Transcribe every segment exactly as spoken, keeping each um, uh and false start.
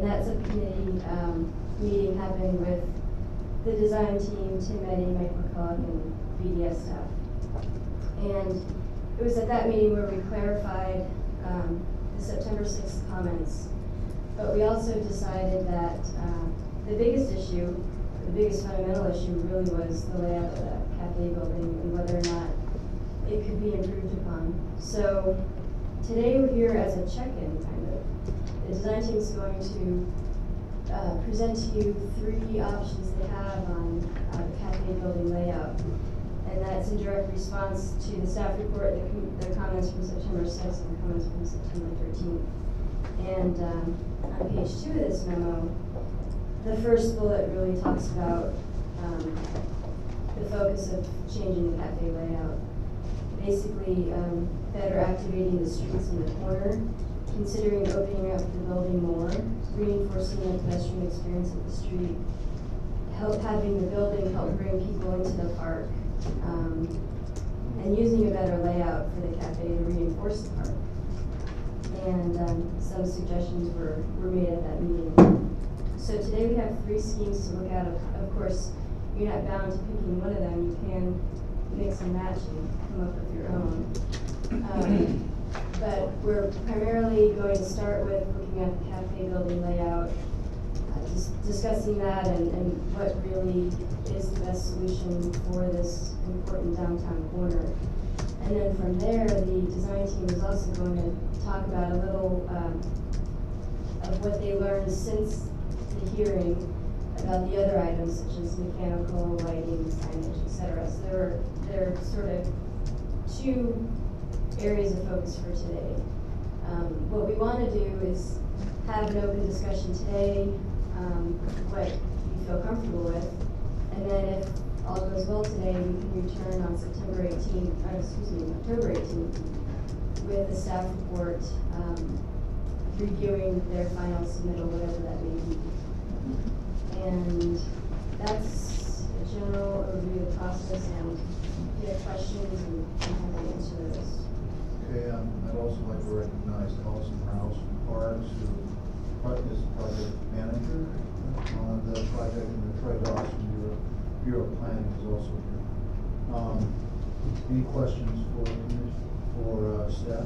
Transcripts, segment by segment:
And that subcommittee um, meeting happened with the design team, Tim Eddy, Mike McCullough, and B D S staff. And it was at that meeting where we clarified um, the September sixth comments. But we also decided that uh, the biggest issue, the biggest fundamental issue really was the layout of the cafe building and whether or not it could be improved upon. So today we're here as a check-in, kind of. The design team is going to uh, present to you three options they have on uh, the cafe building layout. And that's in direct response to the staff report, the, com the comments from September sixth and the comments from September thirteenth. And um, on page two of this memo, the first bullet really talks about um, the focus of changing the cafe layout. Basically, um, better activating the streets in the corner, considering opening up the building more, reinforcing the pedestrian experience of the street, help having the building help bring people into the park, um, and using a better layout for the cafe to reinforce the park. And um, some suggestions were, were made at that meeting. So today we have three schemes to look at. Of, of course, you're not bound to picking one of them. You can mix and match and come up with your own. Um, but we're primarily going to start with looking at the cafe building layout, uh, dis discussing that and, and what really is the best solution for this important downtown corner. And then from there, the design team is also going to talk about a little um, of what they learned since the hearing about the other items such as mechanical, lighting, signage, et cetera. So there are, there are sort of two areas of focus for today. Um, what we want to do is have an open discussion today, um, what you feel comfortable with, and then if all goes well today, we can return on September eighteenth, or excuse me, October eighteenth, with a staff report um, reviewing their final submittal, whatever that may be. And that's a general overview of the process, and if you have questions, and I'm happy to answer those. Okay, um, I'd also like to recognize Allison Rouse from Parks, who is the project manager on the project, and Troy Dawson, Bureau, Bureau of Planning, is also here. Um, any questions for for uh, staff?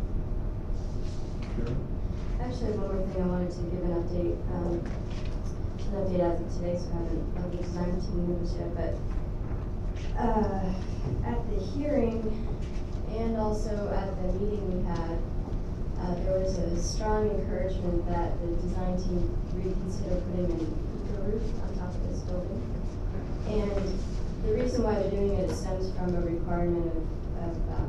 Sure. Actually, one more thing I wanted to give an update. Um, an update as of today, so I haven't let the design team members yet, but uh, at the hearing and also at the meeting we had, uh, there was a strong encouragement that the design team reconsider putting an eco roof on top of this building. And the reason why they're doing it, it stems from a requirement of, of um,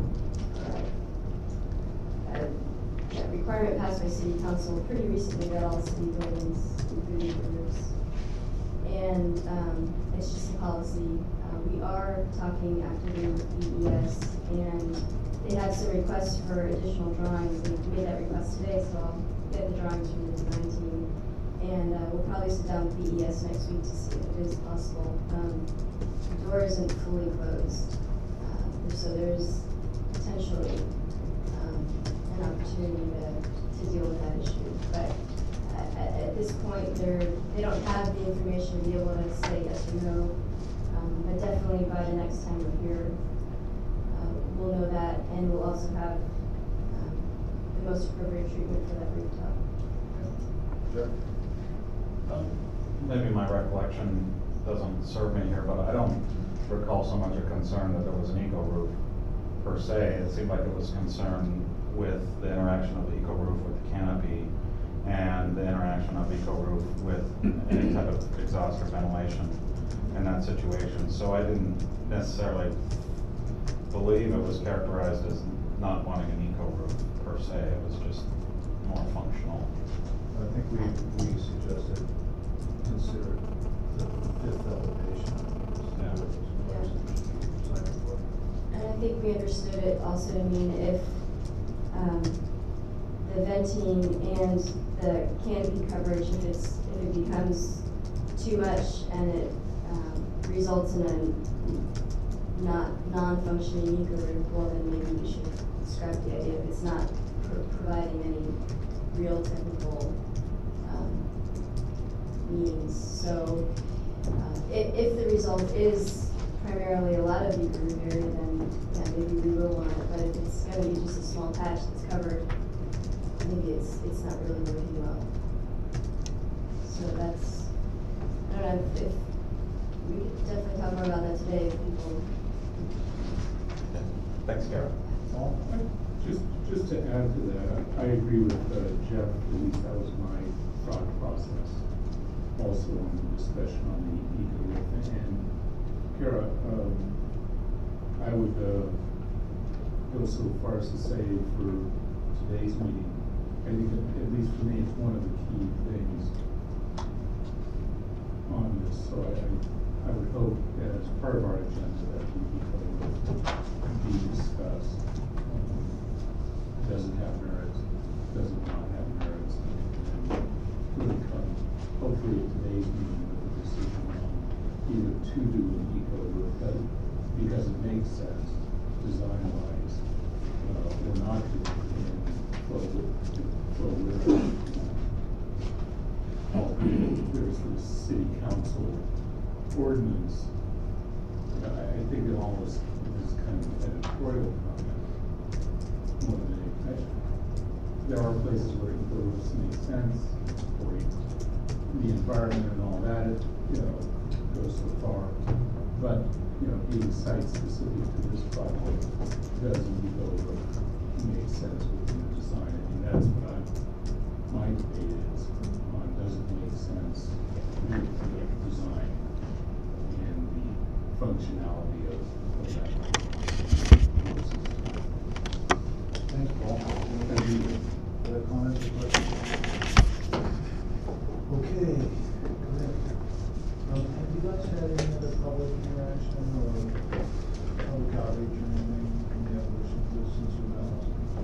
uh, a, a requirement passed by City Council pretty recently that all city buildings include eco roofs. And um, it's just a policy. Uh, we are talking actively with B E S, and they have some requests for additional drawings. We made that request today, so I'll get the drawings from the design team. And uh, we'll probably sit down with B E S next week to see if it is possible. Um, the door isn't fully closed, uh, so there's potentially um, an opportunity to, to deal with that issue. But at, at this point, they're, they don't have the information to be able to say yes or no. Um, but definitely by the next time we're here, uh, we'll know that, and we'll also have um, the most appropriate treatment for that rooftop. Sure. Um, maybe my recollection doesn't serve me here, but I don't recall so much a concern that there was an eco roof per se. It seemed like it was concerned with the interaction of the eco roof with the canopy and the interaction of eco roof with any type of exhaust or ventilation in that situation. So I didn't necessarily believe it was characterized as not wanting an eco roof per se. It was just more functional. I think we, we suggested consider the fifth elevation. Yeah. And I think we understood it also to mean if um, the venting and the canopy coverage, if it's if it becomes too much and it um, results in a not non-functioning eco roof, well then maybe we should scrap the idea if it's not pro providing any real technical um, So, uh, if, if the result is primarily a lot of eco roof area, then, yeah, maybe we will want it, but if it's gonna be just a small patch that's covered, maybe it's, it's not really working well. So that's, I don't know, if, if, we could definitely talk more about that today, if people. Thanks, Kara. Paul? Just, just to add to that, I agree with uh, Jeff, at least that was my thought process. Also on the discussion on the eco roof. And Kara, um, I would, uh, go so far as to say for today's meeting, I think that, at least for me, it's one of the key things on this. So I, I, I would hope that as part of our agenda that the eco roof be discussed. Does it have merits, does it not have merits? And really come, hopefully at today's meeting with a decision on either to do an eco roof, but because it makes sense design-wise, uh, or not to, and flow with, flow with it. Albeit there's the city council ordinance. I, I think it almost is kind of editorial comment more than anything. There are places where eco roofs make sense for the environment and all that, it, you know, goes so far. But, you know, being site specific to this project, does an eco roof make sense within the design? I mean, that's what I, my debate is on, does it make sense with the design and the functionality of, of that? Thanks, Paul. Any other comments or questions? Okay, great. Um, have you guys had any other public interaction or public outreach or anything from the evolution of this since you met last week?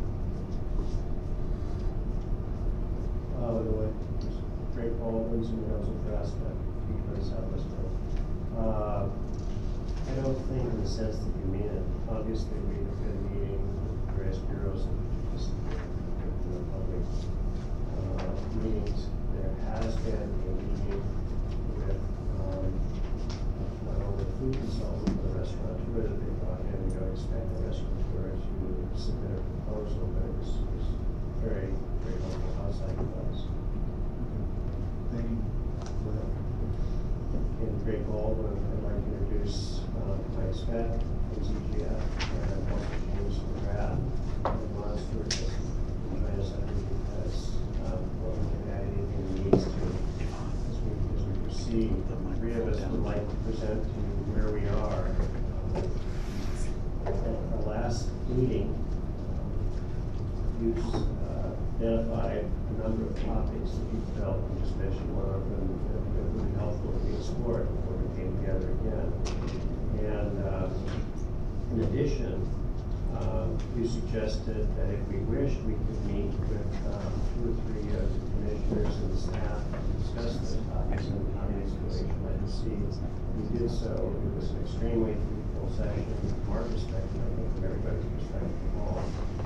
Uh, by the way, just Drake Baldwin, Senior Council for Aspect, Eco Southwest. Uh, I don't think in the sense that you mean it. Obviously, we have been meeting with various bureaus and just in the public uh, meetings. There has been a meeting with um, not only the food consultant, but the restaurateur that they brought in. We don't expect the restaurateur to submit a proposal, but it was, it was very, very helpful outside of us. Thank you. Go ahead. And Greg Baldwin, I'd like to introduce uh, Mike Speck from Z G F and also James McGrath from Monster. Join us up here because um, well, we can add anything we need to as we, as we proceed. The three of us would like to present to you where we are. Um, at our last meeting, um, you uh, identified a number of topics that you felt, you just mentioned one of them, that that would be helpful to be explored before we came together again. And uh, in addition, um, you suggested that if we wished, we could meet with um, two or three of the commissioners and staff and discuss those topics in the county exploration agency. We did so. It was an extremely fruitful session from our perspective, I think from everybody's perspective. All.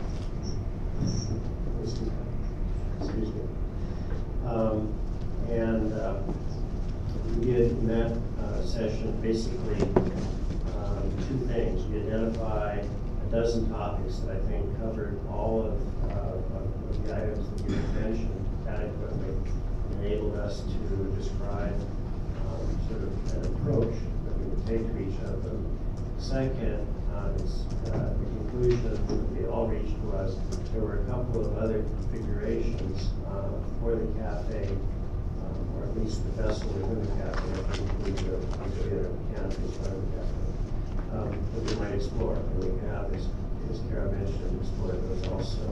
Excuse me. Um, and uh, we did in that uh, session basically um, two things. We identified a dozen topics that I think covered all of, uh, of, of the items that you had mentioned adequately, enabled us to describe um, sort of an approach that we would take to each of them. Second, uh, is, uh, the conclusion that we all reached was there were a couple of other configurations uh, for the cafe, um, or at least the vessel within the cafe, that include the, the canopy in front of the cafe, um, that we might explore. And we have, as, as Kara mentioned, explored those also.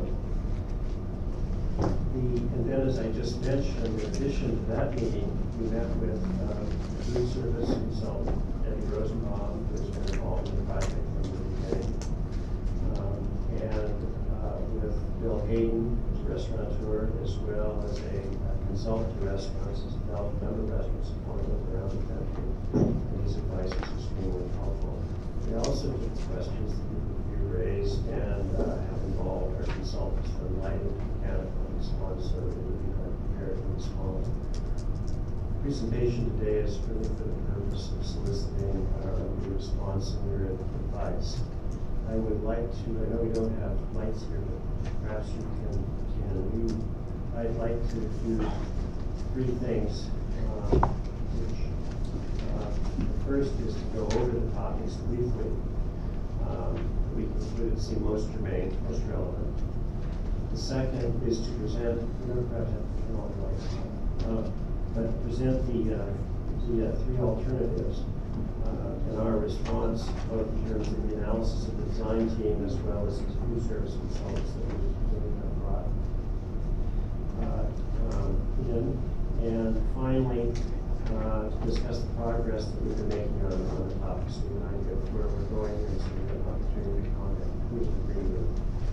The, and then, as I just mentioned, in addition to that meeting, we met with um, food service consultant Debbie Rosenbaum, who has been involved in the project from the beginning, um, and uh, with Bill Hayden, who's a restaurateur, as well as a, a consultant to restaurants, has developed a number of restaurants supporting them around the country, and his advice is extremely helpful. We also took questions that you raised and uh, have involved our consultants from lighting, mechanical, and so on, so that we would be prepared to respond. presentation today is really for the purpose of soliciting uh, your response and your advice. I would like to, I know we don't have lights here, but perhaps you can, can read. I'd like to do three things, uh, which, uh, the first is to go over the topics briefly. Um, we concluded seem most germane, most relevant. The second is to present, we don't perhaps have to turn on the lights, uh, but present the, uh, the uh, three alternatives uh, and our response, both in terms of the analysis of the design team as well as the food service consultants that we, that we have brought uh, um, in. And finally, uh, to discuss the progress that we've been making on, on the topics of where we're going and so we have an opportunity to comment who's agree with.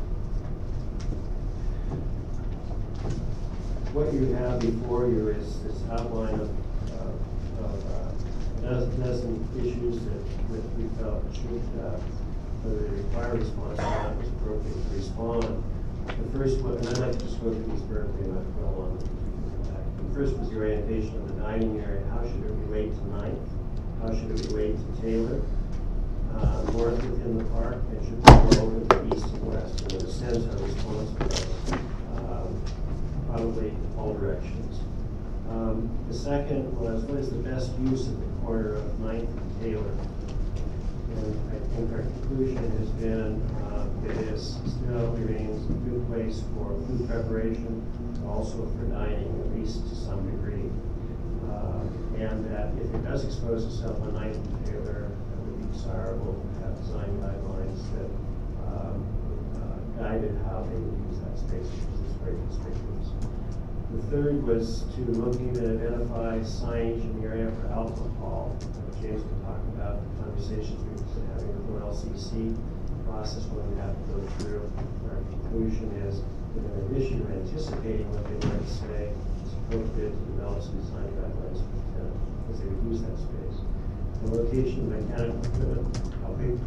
What you have before you is this outline of, uh, of uh, a dozen, dozen issues that, that we felt should, uh, whether they require response or not, was appropriate to respond. The first one, and I'd like to just go through these briefly and not dwell on them. The first was the orientation of the dining area. How should it relate to Ninth? How should it relate to Taylor? Uh, north within the park, and should we go over to east and west? And in a sense, our response was um, probably all directions. Um, the second was, what is the best use of the corner of Ninth and Taylor? And I think our conclusion has been uh, it is still remains a good place for food preparation, also for dining, at least to some degree. Uh, and that if it does expose itself on Ninth and Taylor, it would be desirable to have design guidelines that um, uh, guided how they would use that space, because it's very conspicuous. The third was to locate and identify signage in the area for alcohol. James can talk about the conversations we've been having with O L C C, the process when we have to go through. Our conclusion is that in addition to anticipating what they might say, it's appropriate to develop some design guidelines for the tenant as they would use that space. The location of mechanical equipment, how big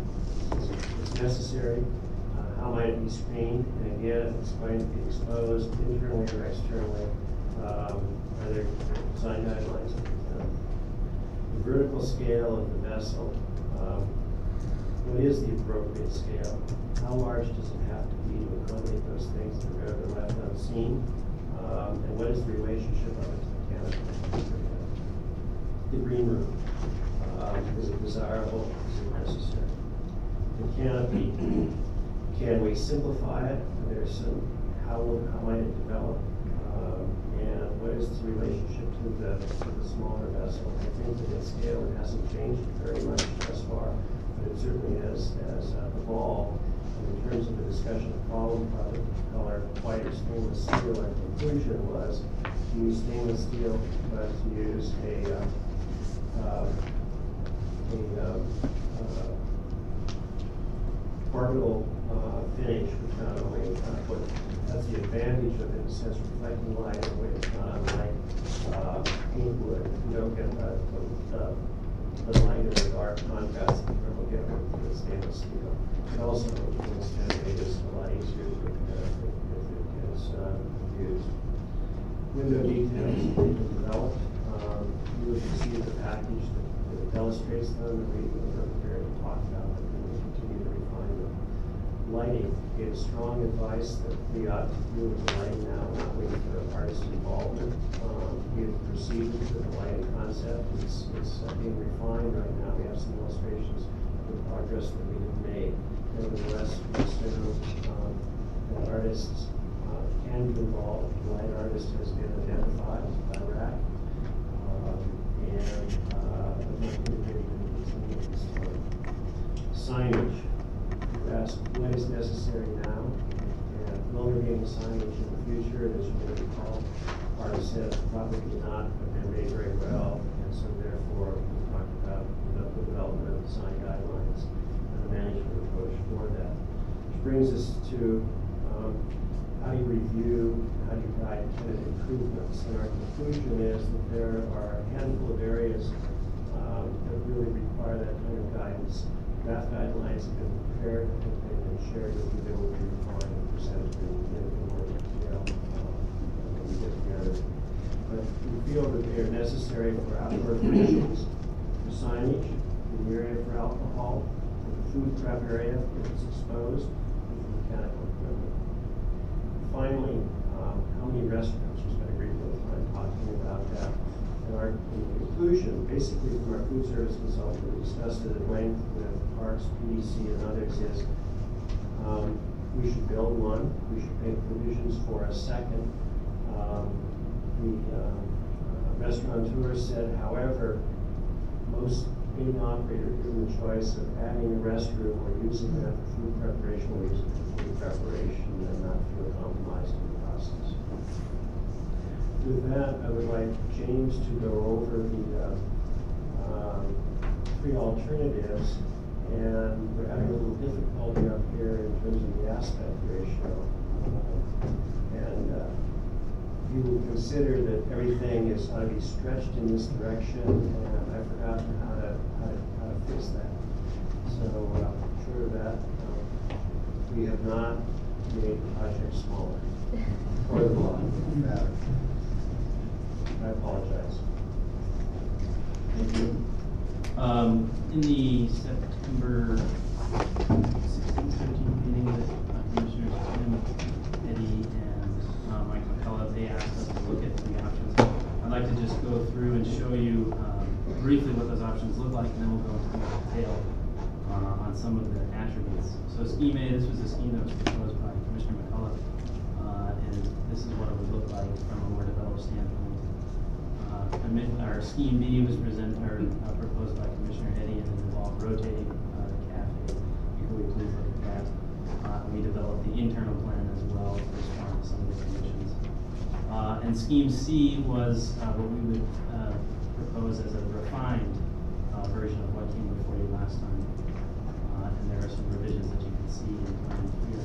is necessary, uh, how might it be screened, and again, if it's going to be exposed internally or externally, um, are there design guidelines for the tenant? The vertical scale of the vessel, um, what is the appropriate scale? How large does it have to be to accommodate those things that are better left unseen? Um, and what is the relationship of it to the canopy? The green room, um, is it desirable? Is it necessary? The canopy, can we simplify it? There's some, how, how might it develop? Um, and what is the relationship to the, to the smaller vessel? I think that in scale it hasn't changed very much thus far, but it certainly has, has uh, evolved. And in terms of the discussion of problem product color, white or stainless steel, our conclusion was to use stainless steel, but to use a, uh, uh, a um, uh, orbital uh, finish, which not only uh, put, that's the advantage of it, in a sense, reflecting light in a way that's not unlike uh, paint wood. You don't get the, the, the light or the dark contrast that you will get with the stainless steel. It also makes generators a lot easier to uh, if it is uh, used. Window details have been developed. Um, you will see the package that, that illustrates them, and we are prepared to talk about them, and we continue to refine them. Lighting gave strong advice that we ought to do with the lighting now, not waiting for artist involvement. Um, we have proceeded with the lighting concept. It's, it's uh, being refined right now. We have some illustrations of the progress that we have made. Nevertheless, we assume um, that artists uh, can be involved. The light artist has been identified by R A C, um, and uh, the community continue at this time. Signage. You asked what is necessary now, and will there be any signage in the future? And as you may recall, artists said probably not, but they're made very well, and so therefore we talked about the development of design guidelines and the management approach for that. Which brings us to um, how do you review, how do you guide tenant improvements? And our conclusion is that there are a handful of areas um, that really require that kind of guidance. Draft guidelines have been prepared and been shared with you. They will be refined and presented in, in more detail uh, when we get together. But we feel that they are necessary for outdoor furnishings, for signage, in the area for alcohol, for the food prep area if it's exposed, and for mechanical equipment. Finally, um, how many restrooms? We spent a great deal of time talking about that. And our conclusion, basically from our food service consultant, we discussed it at length with Parks, P D C, and others, is um, we should build one. We should make provisions for a second. Um, the uh, uh, restaurateur said, however, most being operator given the choice of adding a restroom or using that for food preparation will use it for food preparation and not feel compromised in the process. With that, I would like James to go over the uh, um, three alternatives, and we're having a little difficulty up here in terms of the aspect ratio. Uh, and uh, you will consider that everything is ought to be stretched in this direction, and I forgot how to how to, how to fix that. So uh, short of that, uh, we have not made the project smaller or the line. Matter. I apologize. Thank you. Um, in the September sixteenth, seventeenth meeting with uh, Commissioners Tim, Eddie, and uh, Mike McCullough, they asked us to look at three options. I'd like to just go through and show you um, briefly what those options look like, and then we'll go into more detail uh, on some of the attributes. So scheme A, this was a scheme that was proposed by Commissioner McCullough, uh, and this is what it would look like from a more developed standpoint. Uh, our scheme B was presented or uh, proposed by Commissioner Eddy, and it involved rotating uh, the cafe. Before we please look at that, uh, we developed the internal plan as well to respond to some of the conditions. Uh, and scheme C was uh, what we would uh, propose as a refined uh, version of what came before you last time. Uh, and there are some revisions that you can see in plan here.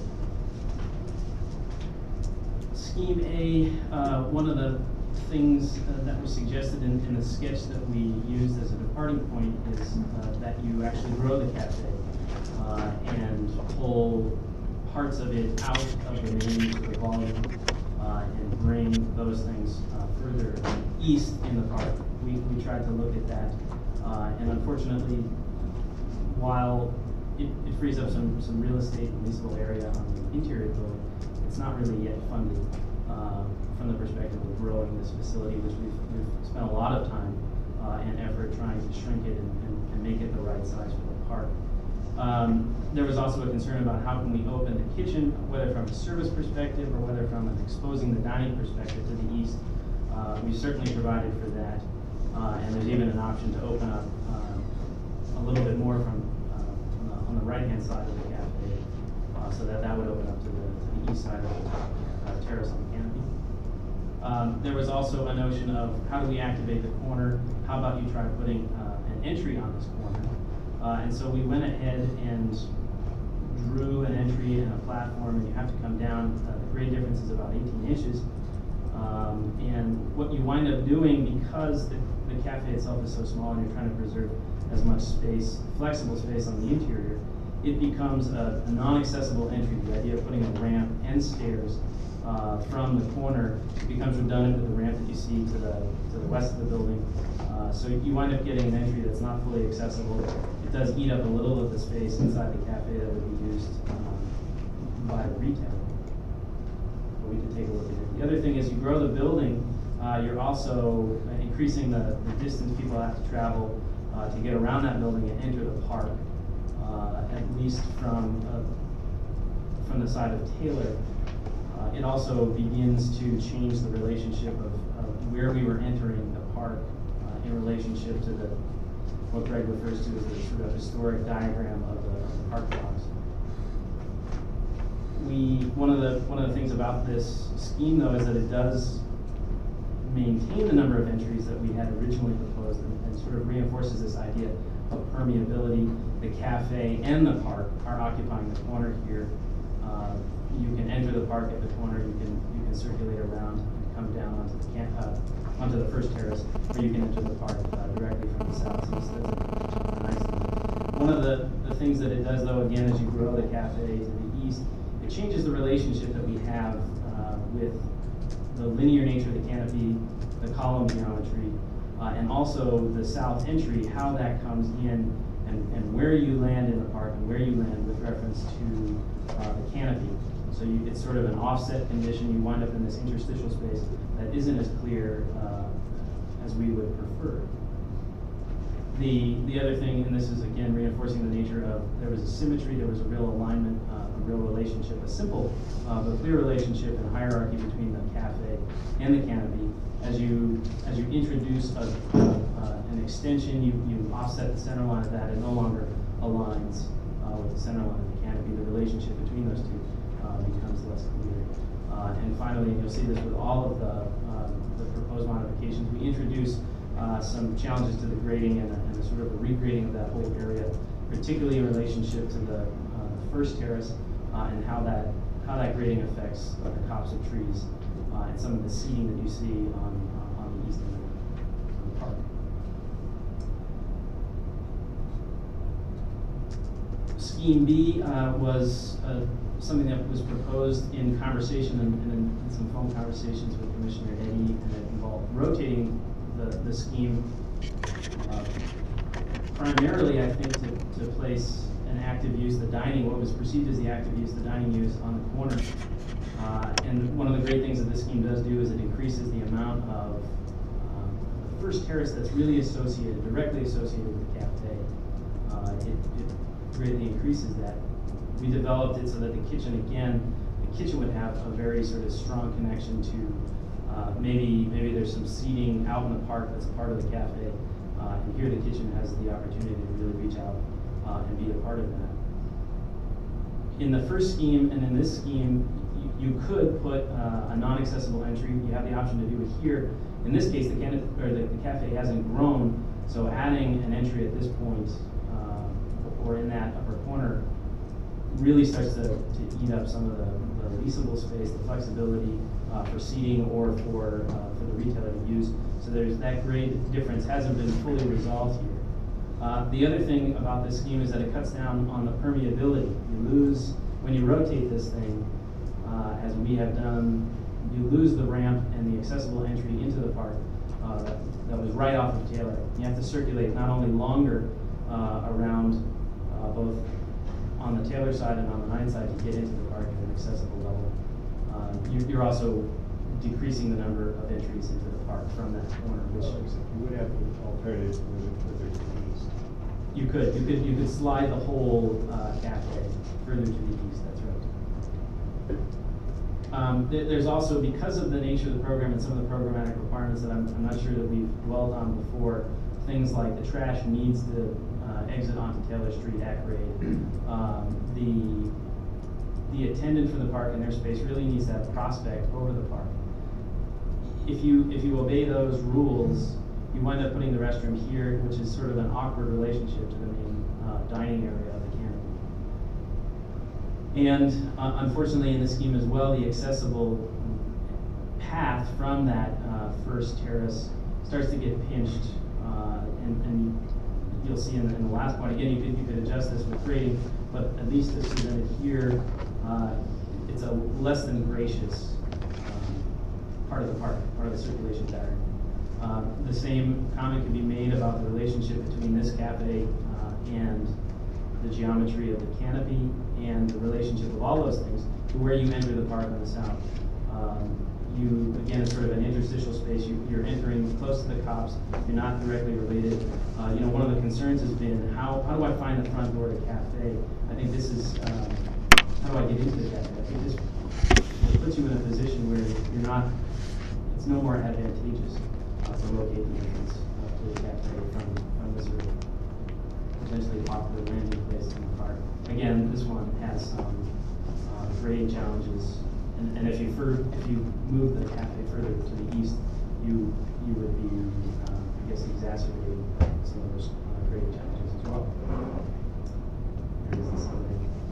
Scheme A, uh, one of the things uh, that was suggested in, in the sketch that we used as a departing point is uh, that you actually grow the cafe uh, and pull parts of it out of the main to the volume uh, and bring those things uh, further east in the park. We, we tried to look at that uh, and unfortunately, while it, it frees up some, some real estate and leasable area on the interior building, it's not really yet funded uh, from the perspective of growing this facility, which we've, we've spent a lot of time uh, and effort trying to shrink it and, and, and make it the right size for the park. Um, there was also a concern about how can we open the kitchen, whether from a service perspective or whether from an exposing the dining perspective to the east. Uh, we certainly provided for that, uh, and there's even an option to open up uh, a little bit more from uh, on the, on the right-hand side of the cafe, uh, so that that would open up to the, to the east side of the uh, terrace on the canopy. Um, there was also a notion of how do we activate the corner? How about you try putting uh, an entry on this corner? Uh, and so we went ahead and drew an entry and a platform, and you have to come down. Uh, the grade difference is about eighteen inches. Um, and what you wind up doing, because the, the cafe itself is so small and you're trying to preserve as much space, flexible space on the interior, it becomes a, a non-accessible entry. The idea of putting a ramp and stairs Uh, from the corner becomes redundant with the ramp that you see to the to the west of the building. Uh, so you wind up getting an entry that's not fully accessible. It does eat up a little of the space inside the cafe that would be used um, by retail. But we could take a look at it. The other thing is you grow the building, uh, you're also increasing the, the distance people have to travel uh, to get around that building and enter the park, uh, at least from uh, from the side of Taylor. Uh, it also begins to change the relationship of, of where we were entering the park uh, in relationship to the what Greg refers to as the sort of historic diagram of the, of the park blocks. We one of the one of the things about this scheme though is that it does maintain the number of entries that we had originally proposed and, and sort of reinforces this idea of permeability. The cafe and the park are occupying the corner here. Uh, You can enter the park at the corner. You can you can circulate around and come down onto the camp, uh, onto the first terrace, or you can enter the park uh, directly from the southeast. That's a nice thing. One of the, the things that it does, though, again, as you grow the cafe to the east, it changes the relationship that we have uh, with the linear nature of the canopy, the column geometry, uh, and also the south entry, how that comes in, and, and where you land in the park and where you land with reference to uh, the canopy. So you, it's sort of an offset condition. You wind up in this interstitial space that isn't as clear uh, as we would prefer. The, the other thing, and this is again reinforcing the nature of, there was a symmetry, there was a real alignment, uh, a real relationship, a simple uh, but clear relationship and hierarchy between the cafe and the canopy. As you as you introduce a, uh, an extension, you, you offset the center line of that. It no longer aligns uh, with the center line of the canopy. The relationship between those two uh, becomes less clear. Uh, and finally, and you'll see this with all of the, uh, the proposed modifications, we introduce Uh, some challenges to the grading and a, and a sort of a regrading of that whole area, particularly in relationship to the uh, first terrace uh, and how that how that grading affects uh, the copse of trees uh, and some of the seating that you see on uh, on the east end of the park. Scheme B uh, was uh, something that was proposed in conversation and, and in, in some phone conversations with Commissioner Eddy, and it involved rotating The, the scheme uh, primarily, I think, to, to place an active use, the dining, what was perceived as the active use, the dining use on the corner. Uh, and one of the great things that this scheme does do is it increases the amount of uh, the first terrace that's really associated, directly associated with the cafe. Uh, it, it greatly increases that. We developed it so that the kitchen, again, the kitchen would have a very sort of strong connection to Uh, maybe maybe there's some seating out in the park that's a part of the cafe, uh, and here the kitchen has the opportunity to really reach out uh, and be a part of that. In the first scheme and in this scheme, you, you could put uh, a non-accessible entry. You have the option to do it here. In this case, the, can- or the, the cafe hasn't grown, so adding an entry at this point uh, or in that upper corner really starts to, to eat up some of the, the leasable space, the flexibility uh, for seating or for uh, for the retailer to use. So there's that great difference hasn't been fully resolved here. Uh, the other thing about this scheme is that it cuts down on the permeability. You lose, when you rotate this thing, uh, as we have done, you lose the ramp and the accessible entry into the park uh, that, that was right off of Taylor. You have to circulate not only longer uh, around uh, both on the Taylor side and on the Nine side to get into the park at an accessible level. Uh, you, you're also decreasing the number of entries into the park from that corner, which Well, except you would have an alternative to move it further to the east. you could you could you could slide the whole uh, cafe further to the east. That's right. Um, there, there's also, because of the nature of the program and some of the programmatic requirements that I'm, I'm not sure that we've dwelled on before, things like the trash needs to uh, exit onto Taylor Street at grade. Um, the the attendant for the park in their space really needs to have prospect over the park. If you if you obey those rules, you wind up putting the restroom here, which is sort of an awkward relationship to the main uh, dining area of the canopy. And uh, unfortunately, in this scheme as well, the accessible path from that uh, first terrace starts to get pinched, uh, and, and you'll see in the, in the last point. Again, you could you could adjust this with grading, but at least this presented here. Uh, it's a less than gracious um, part of the park, part of the circulation pattern. Uh, the same comment could be made about the relationship between this cafe uh, and the geometry of the canopy and the relationship of all those things to where you enter the park on the south. Um, you, again, it's sort of an interstitial space. You, you're entering close to the copse. You're not directly related. Uh, you know, one of the concerns has been how, how do I find the front door to cafe? I think this is, um, how do I get into the cafe? I think this it puts you in a position where you're not, it's no more advantageous uh, to locate the entrance uh, to the cafe from, from this sort of potentially popular landing place in the park. Again, this one has some uh, grade challenges, and, and if you fur, if you move the cafe further to the east, you you would be, uh, I guess, exacerbating some of those uh, grade challenges as well. There is this other.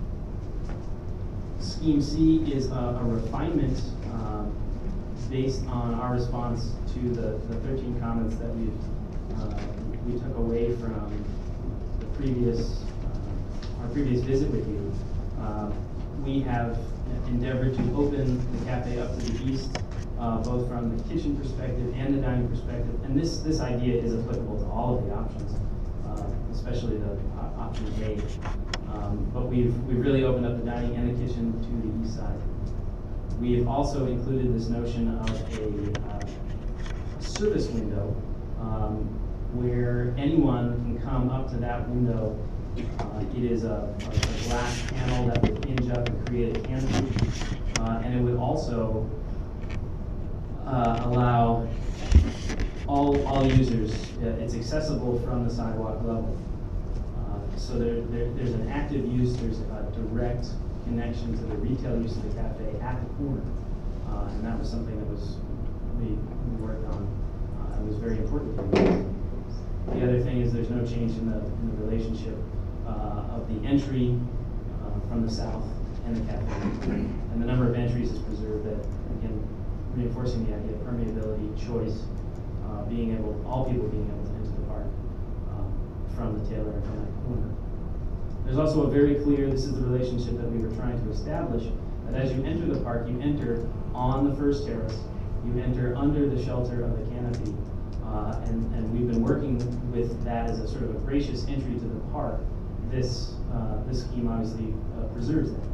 Scheme C is a, a refinement uh, based on our response to the, the thirteen comments that we uh, we took away from the previous uh, our previous visit with you. Uh, we have endeavored to open the cafe up to the east, uh, uh, both from the kitchen perspective and the dining perspective. And this, this idea is applicable to all of the options, uh, especially the uh, option A. Um, but we've, we've really opened up the dining and the kitchen to the east side. We have also included this notion of a uh, service window, um, where anyone can come up to that window. Uh, it is a, a, a glass panel that would hinge up and create a canopy, uh, and it would also uh, allow all, all users, uh, it's accessible from the sidewalk level. Uh, so there, there, there's an active use, there's a direct connection to the retail use of the cafe at the corner. Uh, and that was something that was, we, we worked on, uh, and was very important for me. The other thing is there's no change in the, in the relationship uh, of the entry uh, from the south and the cafe. And the number of entries is preserved, that, again, reinforcing the idea of permeability, choice, uh, being able, all people being able to enter the park um, from the Taylor and from that corner. There's also a very clear, this is the relationship that we were trying to establish, that as you enter the park, you enter on the first terrace, you enter under the shelter of the canopy, uh, and, and we've been working with that as a sort of a gracious entry to the park. This, uh, this scheme obviously uh, preserves that.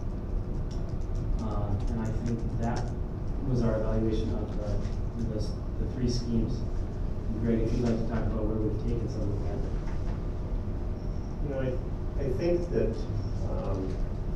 Uh, and I think that was our evaluation of the, the, the three schemes. Greg, if you'd like to talk about where we've taken some of that. You know, I, I think that um,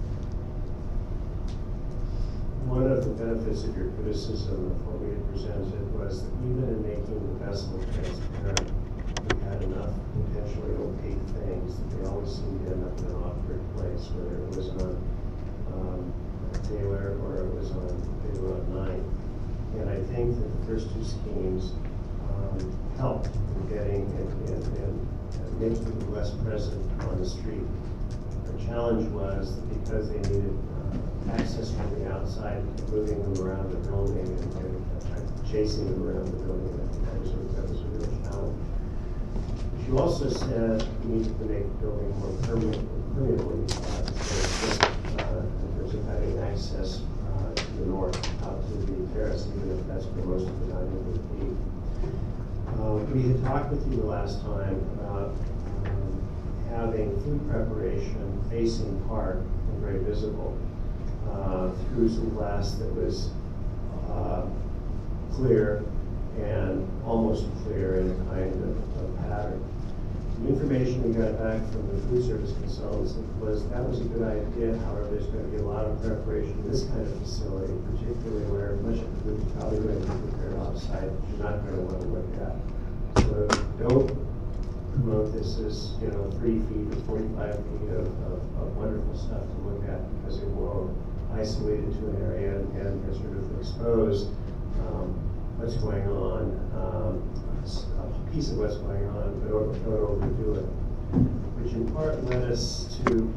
one of the benefits of your criticism of what we had presented was that even in making the vessel transparent, we had enough intentionally opaque things that they always seemed to end up in an awkward place, whether it was on um, Taylor or it was on Big Road nine. And I think that the first two schemes um, helped in getting and, and, and making it less present on the street. Our challenge was that because they needed uh, access from the outside, moving them around the building and, and uh, chasing them around the building, I think that was a, that was a real challenge. But you also said we needed to make the building more permeable, permeable uh, uh, in terms of having access uh, to the north, out to the terrace, even if that's where most of the dining would be. Uh, we had talked with you the last time about um, having food preparation facing park and very visible uh, through some glass that was uh, clear and almost clear in a kind of, of pattern. The information we got back from the food service consultants was that was a good idea. However, there's going to be a lot of preparation in this kind of facility, particularly where much of the food is probably going to be prepared off-site, which you're not going to want to look at. So don't promote this as, you know, three feet or forty-five feet of, of, of wonderful stuff to look at, because it will isolate it to an area and, and sort of expose um, what's going on, um, a piece of what's going on, but don't, don't overdo it. Which in part led us to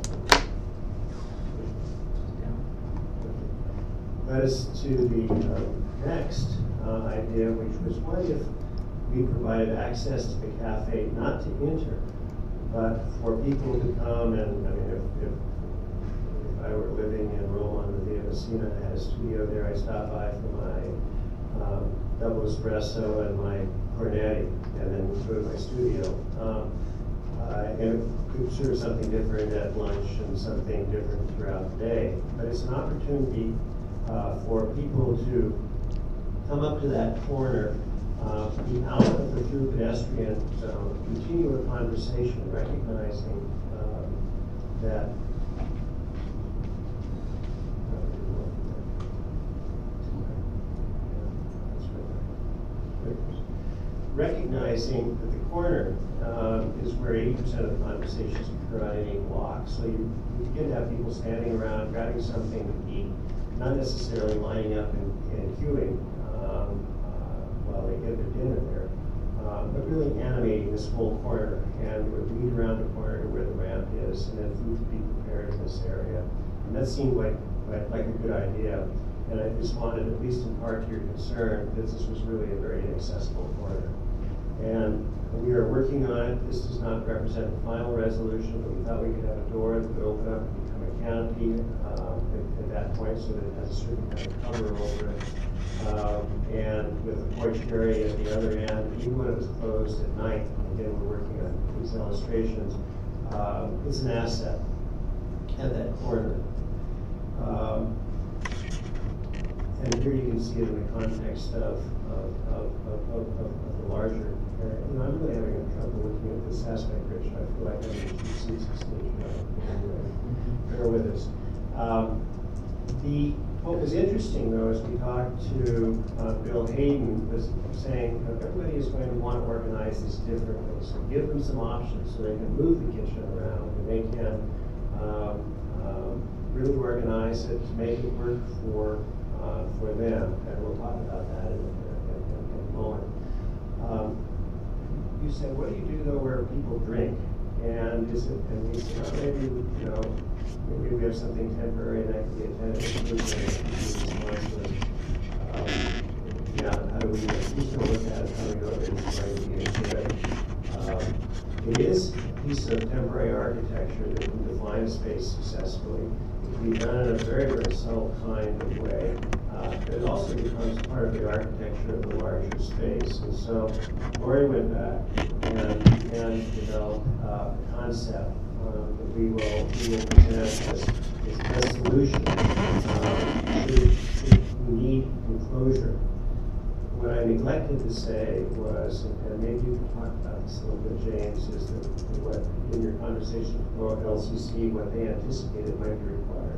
led us to the um, next uh, idea, which was, what if we provided access to the cafe, not to enter, but for people to come and, I mean, if, if, if I were living in Rome on the Via Messina and had a studio there, I'd stop by for my um, double espresso and my cornetti, and then go to my studio. Um, uh, and it could serve something different at lunch and something different throughout the day. But it's an opportunity uh, for people to come up to that corner, uh, be out of the through pedestrian zone, continue a conversation, recognizing um, that recognizing that the corner um, is where eighty percent of the conversations occur on any block. So you, you begin to have people standing around, grabbing something to eat, not necessarily lining up and, and queuing um, uh, while they get their dinner there, uh, but really animating this whole corner. And would lead around the corner to where the ramp is, and then food to be prepared in this area. And that seemed like, like, like a good idea. And I just wanted, at least in part to your concern, that this was really a very inaccessible corner. And we are working on it. This does not represent the final resolution, but we thought we could have a door that would open up and become a canopy um, at, at that point, so that it has a certain kind of cover over it. Um, and with the porch area at the other end, even when it was closed at night, and again, we're working on these illustrations, um, it's an asset at that corner. Um, and here you can see it in the context of, of, of, of, of, of the larger area. You know, I'm really having trouble looking at this aspect, Rich. I feel like I'm in two seats of stage right. Anyway, bear with us. Um, the, what was interesting, though, is we talked to uh, Bill Hayden, was saying, you know, everybody is going to want to organize this differently. So give them some options so they can move the kitchen around and they can um, um, really organize it to make it work for uh, for them. And we'll talk about that in, in, in, in a moment. Um, you said, what do you do though where people drink? And is it, and we said, well, maybe, you know, maybe we have something temporary and that could be a tenant solution. Um, yeah, how do we, who's going to look at it? How do we know that it's going to be good? Um, it is a piece of temporary architecture that can define a space successfully. It can be done in a very, very subtle kind of way. Uh, it also becomes part of the architecture of the larger space. And so Lori went back and, and developed uh, a concept um, that we will, we will present as, as a solution um, to, to need enclosure. What I neglected to say was, and maybe you can talk about this a little bit, James, is that what in your conversation with L C C, what they anticipated might be required.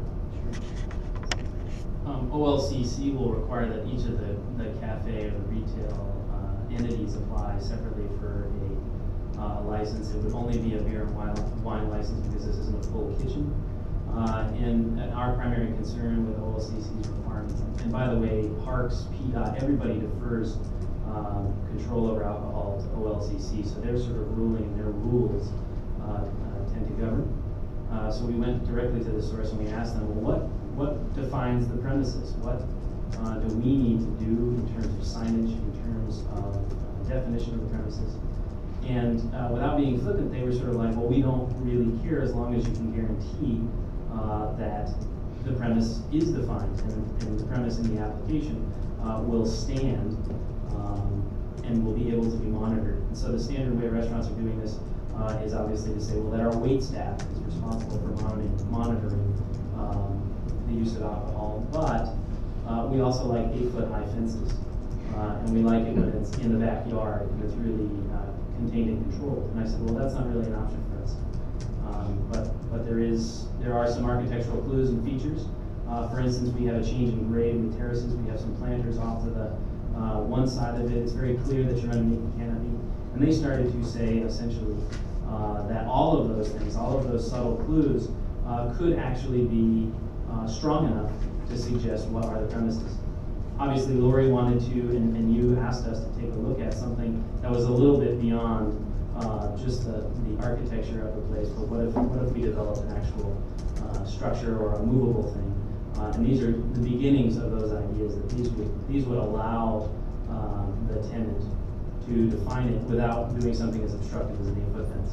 Um, O L C C will require that each of the, the cafe or the retail uh, entities apply separately for a uh, license. It would only be a beer and wine, wine license because this isn't a full kitchen. Uh, and, and our primary concern with O L C C's requirements, and by the way, Parks, P DOT, everybody defers um, control over alcohol to O L C C, so their sort of ruling, their rules uh, uh, tend to govern. Uh, so we went directly to the source and we asked them, well, what what defines the premises? What uh, do we need to do in terms of signage, in terms of uh, definition of the premises? And uh, without being flippant, they were sort of like, well, we don't really care as long as you can guarantee uh, that the premise is defined and, and the premise in the application uh, will stand um, and will be able to be monitored. And so the standard way restaurants are doing this uh, is obviously to say, well, that our wait staff is responsible for monitoring, monitoring um, the use of alcohol, but uh, we also like eight foot high fences. Uh, and we like it when it's in the backyard and it's really uh, contained and controlled. And I said, well, that's not really an option for us. Um, but but there is there are some architectural clues and features. Uh, for instance, we have a change in grade with terraces. We have some planters off to the uh, one side of it. It's very clear that you're underneath the canopy. And they started to say essentially uh, that all of those things, all of those subtle clues, uh, could actually be uh, strong enough to suggest what are the premises. Obviously, Lori wanted to, and, and you asked us to take a look at something that was a little bit beyond uh, just the, the architecture of the place, but what if, what if we developed an actual uh, structure or a movable thing? Uh, and these are the beginnings of those ideas, that these would, these would allow um, the tenant to define it without doing something as obstructive as an eight-foot fence.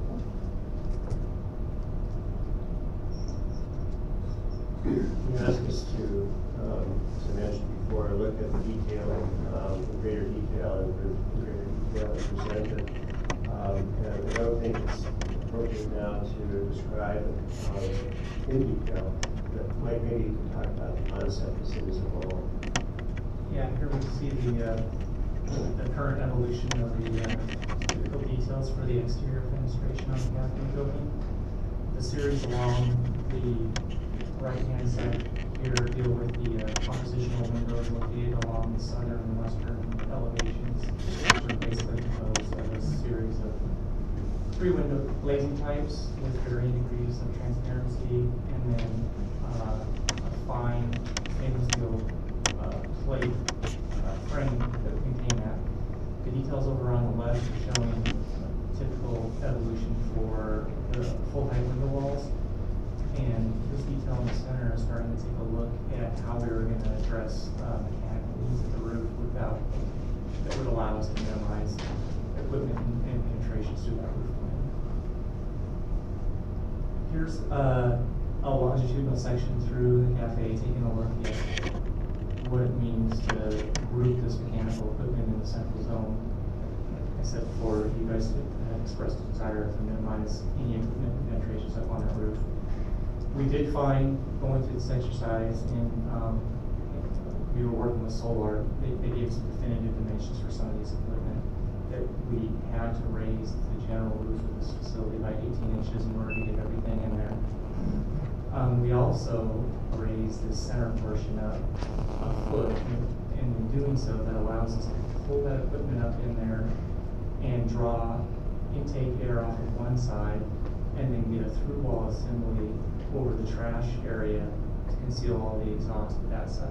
You asked us to, um, as I mentioned before, look at the detailing, um, in greater detail and in greater detail and present it. Um, and I don't think it's appropriate now to describe it um, in detail, but Mike, maybe you can talk about the concept as it is a whole. Yeah, here we see the, uh, the current evolution of the uh, typical details for the exterior fenestration on the cafe building. The series along the right-hand side here deal with the uh, compositional windows located along the southern and western elevations, which are basically composed of a series of three window glazing types with varying degrees of transparency, and then uh, a fine stainless steel uh, plate uh, frame that would contain that. The details over on the left are showing typical evolution for the full height window walls. And this detail in the center is starting to take a look at how we were going to address uh, mechanical needs of the roof without, that would allow us to minimize equipment and and penetrations through that roof line. Here's a, a longitudinal section through the cafe, taking a look at what it means to group this mechanical equipment in the central zone. Like I said before, you guys had expressed a desire to minimize any equipment penetrations up on that roof. We did find, going through this exercise, and um, we were working with Solar, they, they gave some definitive dimensions for some of these equipment, that we had to raise the general roof of this facility by eighteen inches in order to get everything in there. Um, we also raised the center portion up a foot, and and in doing so, that allows us to pull that equipment up in there and draw intake air off of one side, and then get a through wall assembly over the trash area to conceal all the exhaust to that side.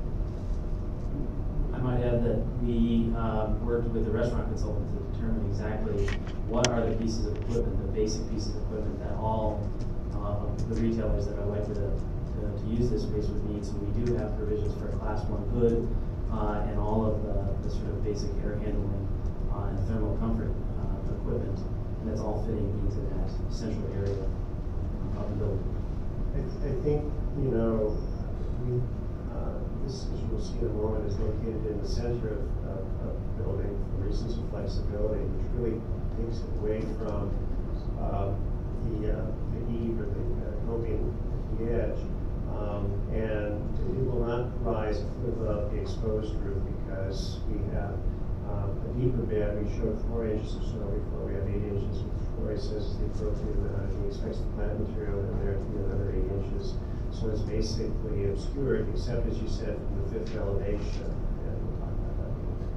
I might add that we uh, worked with the restaurant consultant to determine exactly what are the pieces of equipment, the basic pieces of equipment that all uh, of the retailers that are likely to, to, to use this space would need. So we do have provisions for a class one hood uh, and all of the, the sort of basic air handling uh, and thermal comfort uh, equipment, and that's all fitting into that central area of the building. I, I think, you know, we, uh, this, as you will see in a moment, is located in the center of, of, of the building for reasons of flexibility, which really takes it away from uh, the, uh, the eave or the uh, coping at the edge. Um, and it will not rise above the exposed roof because we have um, a deeper bed. We showed four inches of snow before. We have eight inches, which Roy says is the appropriate amount. He expects the plant material in there to be another eight inches. So it's basically obscured, except as you said, from the fifth elevation. And we'll talk about that later.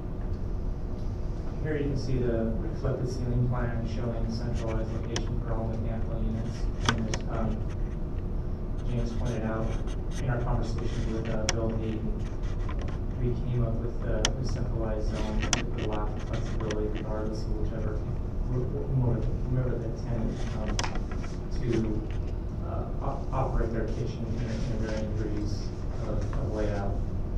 Here you can see the reflected ceiling plan showing centralized location for all mechanical units. And as um, James pointed out in our conversations with uh, Bill Hayden, we came up with the, the centralized zone that would allow for flexibility regardless of whichever, whomever, whomever the tenant um, to uh, op operate their kitchen in, in varying degrees of, of layout.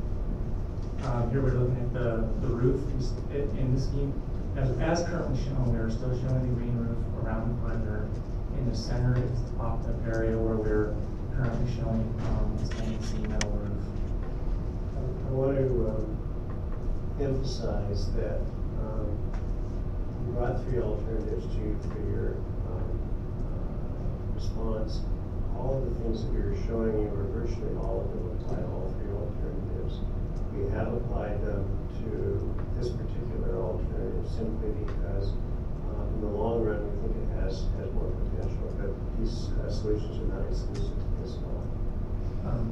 Um, here we're looking at the, the roof. In this scheme, as, as currently shown, we're still showing the green roof around the perimeter. In the center is the popped up area where we're currently showing um, stained seam metal roof. I want to um, emphasize that um, we brought three alternatives to you for your um, uh, response. All of the things that we were showing you, or virtually all of them, apply to all three alternatives. We have applied them to this particular alternative simply because um, in the long run we think it has, has more potential, but these uh, solutions are not exclusive to this one. Um,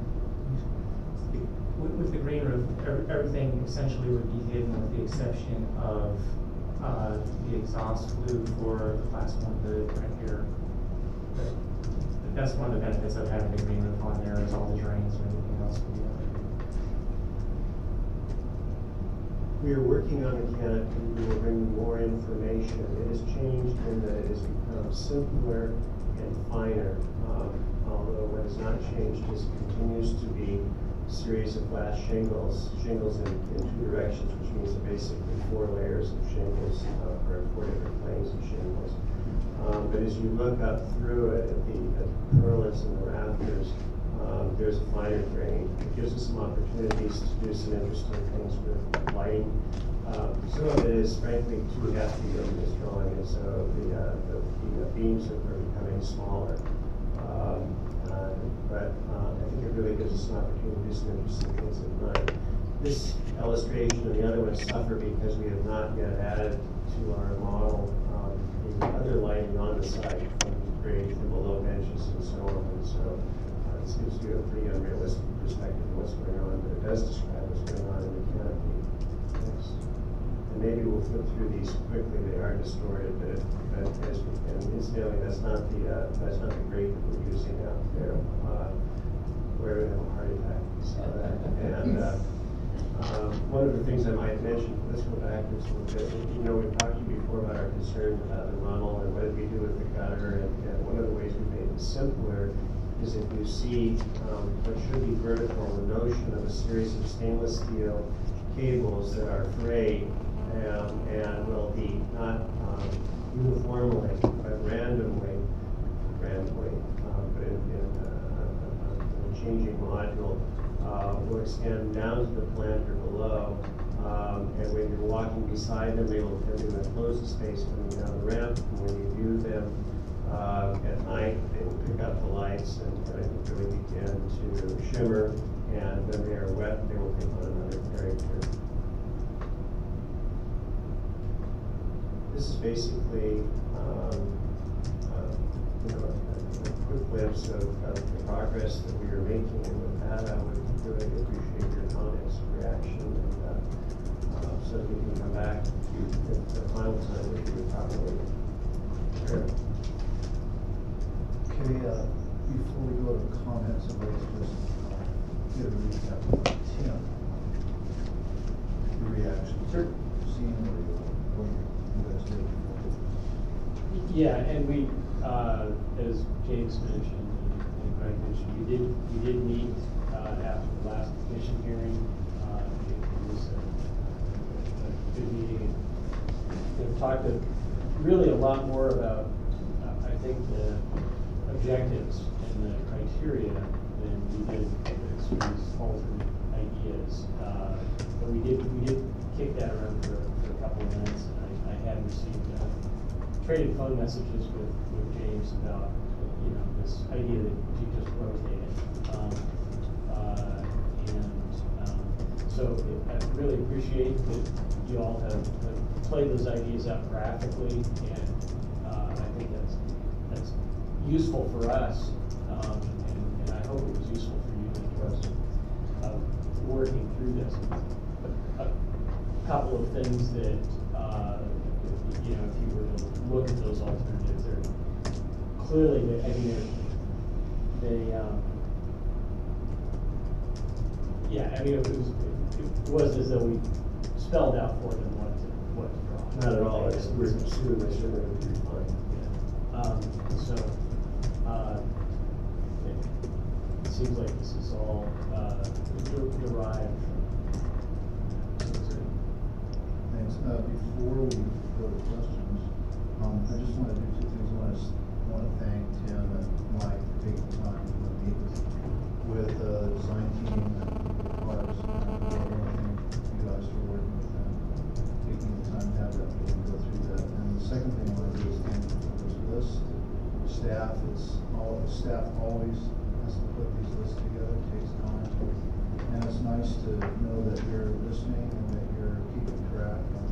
with, with the green roof, every, everything essentially would be hidden with the exception of uh, the exhaust flue for the class one hood right here. But that's one of the benefits of having the green roof on there, is all the drains or anything else would be on there. We are working on a canopy. We will bring you more information. It has changed in that it has become simpler and finer. Um, although what has not changed is it continues to be a series of glass shingles, shingles in, in two directions, which means that basically four layers of shingles, uh, or four different planes of shingles. Um, but as you look up through it at the, at the purlins and the rafters, um, there's a finer grain. It gives us some opportunities to do some interesting things with lighting. Um, some of it is frankly too hefty in this drawing, and so the, uh, the, the beams are becoming smaller. Um, uh, but uh, I think it really gives us an opportunity to do some interesting things at night. This illustration and the other ones suffer because we have not yet added to our model um, the other lighting on the site from grade from below benches and so on. And so uh, this gives you a pretty unrealistic perspective of what's going on, but it does describe what's going on in the canopy. Yes. And maybe we'll flip through these quickly. They are distorted, but, it, but as we, and incidentally, that's not the uh, that's not the grade that we're using out there. Uh, where we have a heart attack, we saw that. And uh, um, one of the things I might mention, let's go backwards a little bit. You know, we've talked to you before about our concerns about the runnel and what did we do with the gutter. And, and one of the ways we made it simpler is if you see um, what should be vertical, the notion of a series of stainless steel cables that are frayed um, and will be not will extend down to the planter below. Um, and when you're walking beside them, they will, they're gonna close the space coming down the ramp. And when you view them, uh, at night, they will pick up the lights and, and really begin to shimmer. And when they are wet, they will take on another character. This is basically, um, uh, you know, a, a quick glimpse of, of the progress that we are making. And with that, I would really appreciate your comments, reaction, and, uh, uh, so that we can come back to the, the final time that you would probably. Sure. Okay, uh, before we go to comments, I'd like to just uh, get a recap of Tim. Your reaction. Sure. Seeing what you, what you guys did before. Yeah, and we, uh, as James mentioned, and Greg mentioned, we did, we did meet, uh, after the last commission hearing. Uh, it was a, a good meeting. We've talked a, really a lot more about, uh, I think, the objectives and the criteria than we did with some of these alternate ideas. Uh, but we did, we did kick that around for, for a couple of minutes, and I, I had received, uh, traded phone messages with, with James about, you know, this idea that you just rotated. Um, uh, and, um, so it, I really appreciate that you all have, have played those ideas out graphically, and, uh, I think that's, that's useful for us, um, and, and I hope it was useful for you in terms of, of working through this. A, a couple of things that, uh, you know, if you were to look at those alternatives, they're clearly, they, I mean, they're, they, um, yeah, I mean, it was, it was as though we spelled out for them what to, what to draw. Not at all, it's, we're assuming they should have been fine. Yeah. Um, so, uh, it, it seems like this is all, uh, der- derived from, so Thanks. Uh, before we go to questions, um, I just want to do two things. One is, I want to thank Tim and Mike for taking the time to meet with, with uh, the design team and Parks. And everything, you guys for working with them, taking the time to have that meeting, go through that. And the second thing I want to do is thank you for this list. Staff, it's all, staff always has to put these lists together, it takes time. And it's nice to know that you're listening and that you're keeping track and,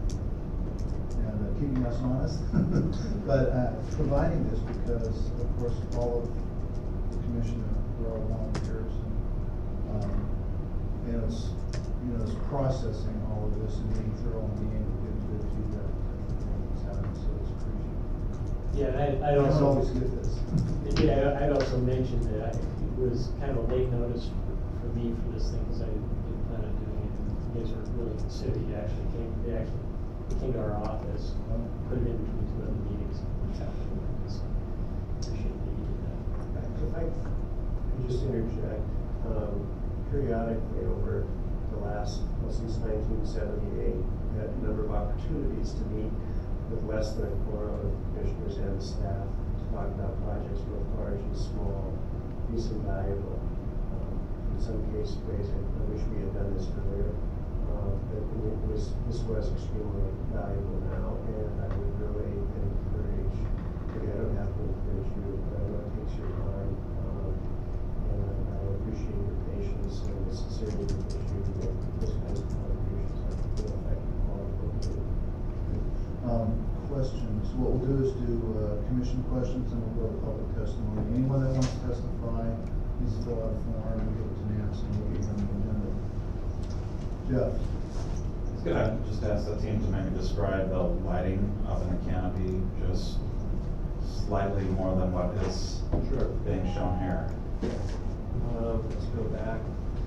and uh, keeping us honest. But uh, providing this because, of course, all of the commission, we're all volunteers. And, um, and it's, you know, it's processing all of this and being thorough and being able to give good feedback. It's happening, so it's appreciated. Yeah, and I, I I don't also. always get this. Yeah, I'd also mention that I, it was kind of a late notice for, for me for this thing, because I didn't plan on doing it, and you guys were really considerate, you actually came, they actually came to our office, um, put it in between two other meetings, which happened, so appreciate that you did that. If I could just interject, um, periodically over the last, well, since nineteen seventy-eight, we had a number of opportunities to meet with less than a quorum of commissioners and staff to talk about projects both large and small, these are valuable. Um, in some cases, ways, I, I wish we had done this earlier, uh, but it was, this was extremely valuable now, and I would really encourage, maybe I don't have to encourage you, but I know it takes your time, um, and I appreciate your patience and the sincerity with which you make this kind of contributions. I feel like all of them. Um, questions, what we'll do is do, uh, commission questions and we'll go to public testimony. Anyone that wants to testify, please fill out a form and give it to Nancy and we'll get you on the agenda. Jeff? I was gonna just ask the team to maybe describe the lighting up in the canopy, just slightly more than what is Sure. being shown here. Um, let's go back.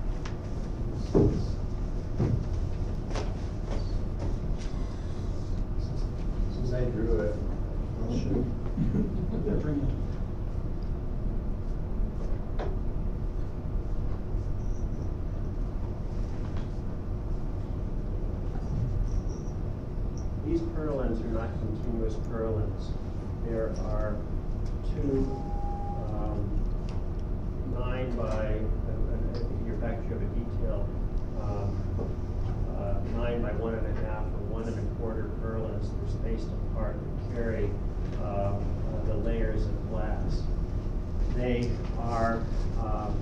Since I drew it, I'll show you. Yeah, bring it. These purlins are not continuous purlins. There are two, um, nine by, I think you're fact, you have a detail, um, uh, nine by one and a half or one and a quarter purlins that are spaced apart to carry um, uh, the layers of glass. They are, um,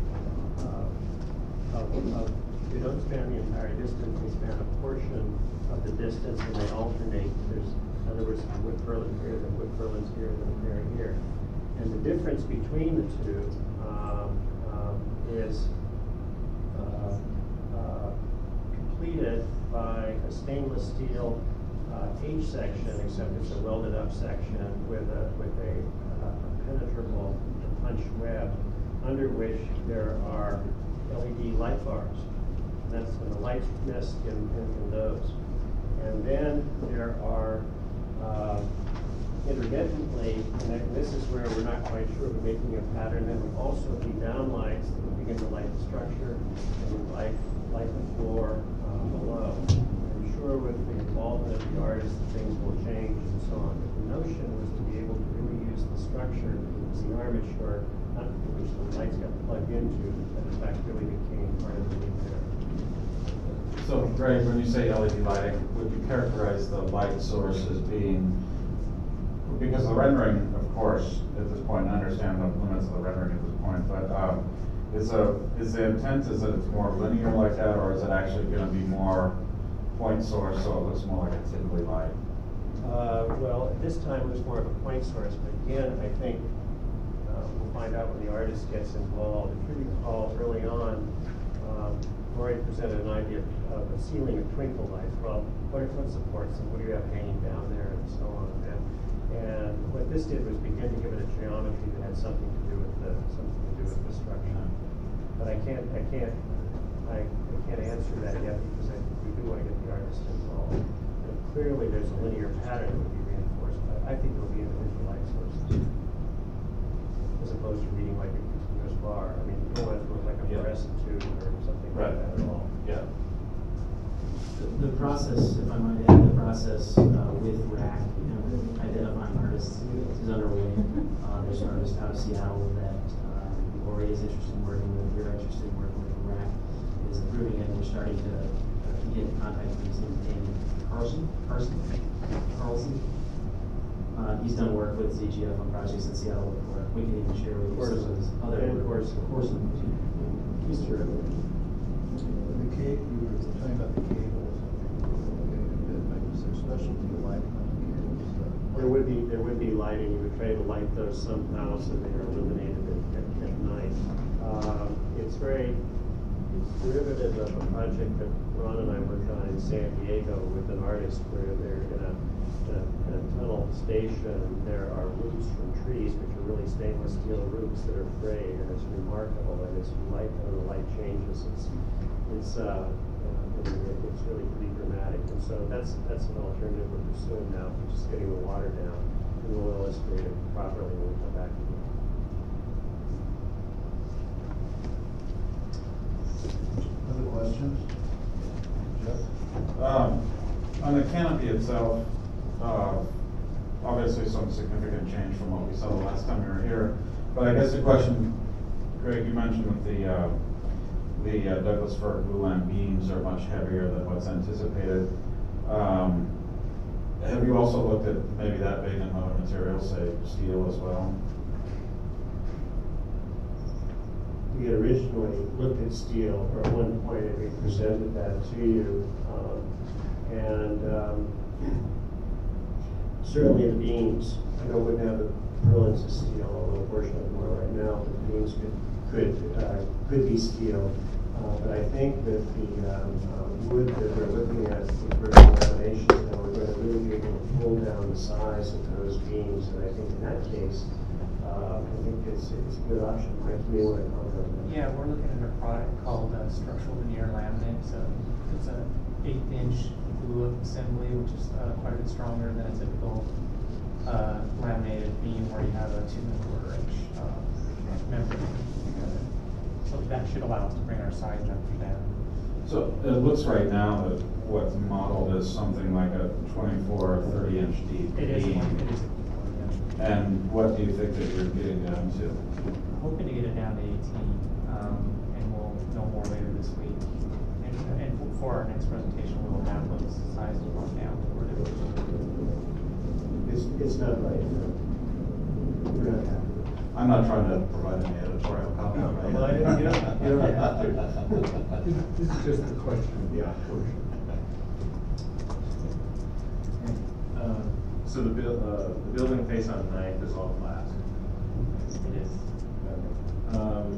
uh, of, of, they don't span the entire distance, they span a portion of the distance and they alternate. There's, in other words, wood purlin here, then wood purlins here, then there here. And the difference between the two um, um, is uh, uh, completed by a stainless steel uh, H section, except it's a welded up section with a with a, uh, a penetrable punch web, under which there are L E D light bars. And that's when the lights miss in, in, in those. And then there are uh, intermittently, and this is where we're not quite sure, we're making a pattern, there would also be downlights that would begin to light the structure and would light, light the floor uh, below. I'm sure with the involvement of the artist, things will change and so on. But the notion was to be able to really use the structure as the armature, not which the lights got plugged into, but in fact really became part of the loop there. So, Greg, when you say L E D lighting, would you characterize the light source as being, because the rendering, of course, at this point, I understand the limits of the rendering at this point, but um, is, a, is the intent is that it's more linear like that, or is it actually going to be more point source, so it looks more like a typically light? Uh, well, at this time it was more of a point source, but again, I think uh, we'll find out when the artist gets involved. If you recall early on, um, Lori presented an idea of a ceiling of twinkle lights. Well, what are foot supports and what do you have hanging down there and so on? And, and what this did was begin to give it a geometry that had something to do with the something to do with the structure. But I can't, I can't, I, I can't answer that yet because I, we do want to get the artist involved. And clearly, there's a linear pattern that would be reinforced, but I think it will be individual light sources, as opposed to reading like a continuous bar. I mean, you don't want it to look like a Yeah. fluorescent tube or something Right. like that at all. Yeah. The, the process, if I might add, the process uh, with R A C, you know, identifying artists is underway. Uh, there's an artist out of Seattle that uh, Lori is interested in working with, we're interested in working with. R A C is approving it, and we're starting to uh, get in contact with his name, Damon Carlson, Carlson, Carlson. Uh, he's done work with Z G F on projects in Seattle before. We can even share with you some of his other And work. Corson. Corson. He's terrific. The cable, you were talking about the cables. Like, is there specialty lighting on the cables? uh, There would be there would be lighting. You would try to light those somehow so they are illuminated at, at, at night. Uh, it's very it's derivative of a project that Ron and I worked on in San Diego with an artist where they're in a, in a, in a tunnel station. There are roots from trees, which are really stainless steel roots that are frayed, and it's remarkable. And as you light them, the light changes. It's it's uh, uh, it's really pretty dramatic. And so that's that's an alternative we're pursuing now, which is getting the water down, and we'll illustrate it properly when we come back. Other questions? Jeff? Um, on the canopy itself, uh, obviously some significant change from what we saw the last time we were here. But I guess the question, Greg, you mentioned that the uh, the uh, Douglas fir glulam beams are much heavier than what's anticipated. Um, have you also looked at maybe that being another material, say steel as well? We had originally looked at steel, or at one point and we presented that to you. Um, and um, certainly the beams, I know wouldn't have the purlins of steel, although a portion of them are right now, but the beams could, could, uh, could be steel. Uh, but I think that the um, uh, wood that we're looking at with vertical lamination, and we're going to really be able to pull down the size of those beams. And I think in that case, uh, I think it's, it's a good option. Mike, you may want to comment on that. Yeah, we're looking at a product called uh, structural veneer laminate. So it's a eighth inch glue assembly, which is uh, quite a bit stronger than a typical uh, laminated beam where you have a two and a quarter inch uh, membrane. So that should allow us to bring our size numbers down. So it looks right now that what's modeled is something like a twenty-four, thirty inch deep It is, beam. one- it is a deep one, yeah. And what do you think that you're getting down to? Hoping to get it down to eighteen, um, and we'll know more later this week. And, and for our next presentation, we'll have those sizes marked down. It's, it's not right. We're not happy with it. I'm not trying to provide any editorial comment, right? Well, I didn't- you don't- you don't have to. This is just a question of the portion. Uh, So the buil- uh, the building face on Ninth is all glass? It is. Um,